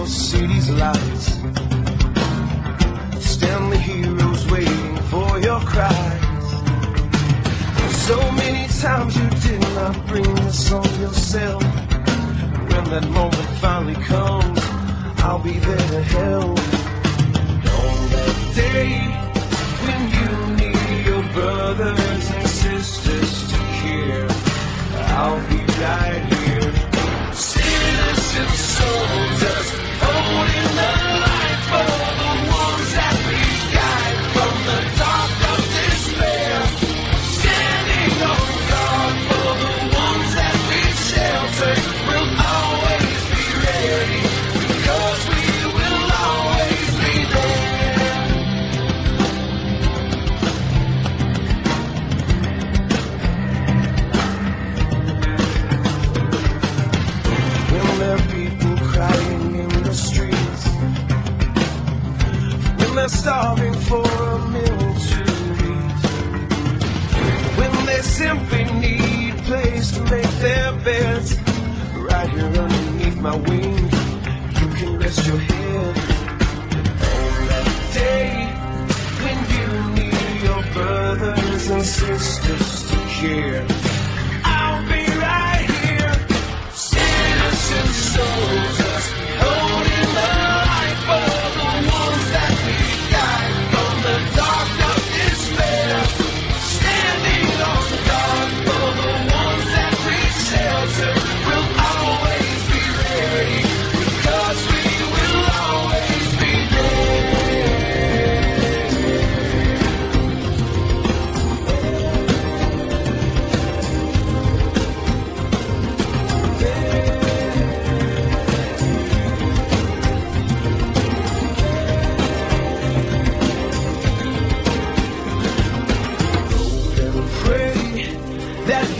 city's lights. Stand the heroes waiting for your cries. So many times you did not bring this on yourself. When that moment finally comes, I'll be there to help. On that day when you need your brothers and sisters to care, I'll be right here. Citizen soldiers holding the light for the ones that we guide from the dark of despair. Standing on guard for the ones that we shelter. We'll always be ready because we will always be there. When there are people crying in the streets, when they're starving for a meal to eat, when they simply need a place to make their beds, right here underneath my wing, you can rest your head. On that day when you need your brothers and sisters to care, I'll be right here. Citizen soldiers holding the light for the ones that we guide from the dark of despair. Standing on guard for the ones that we shelter. We'll always be ready because we will always be pray that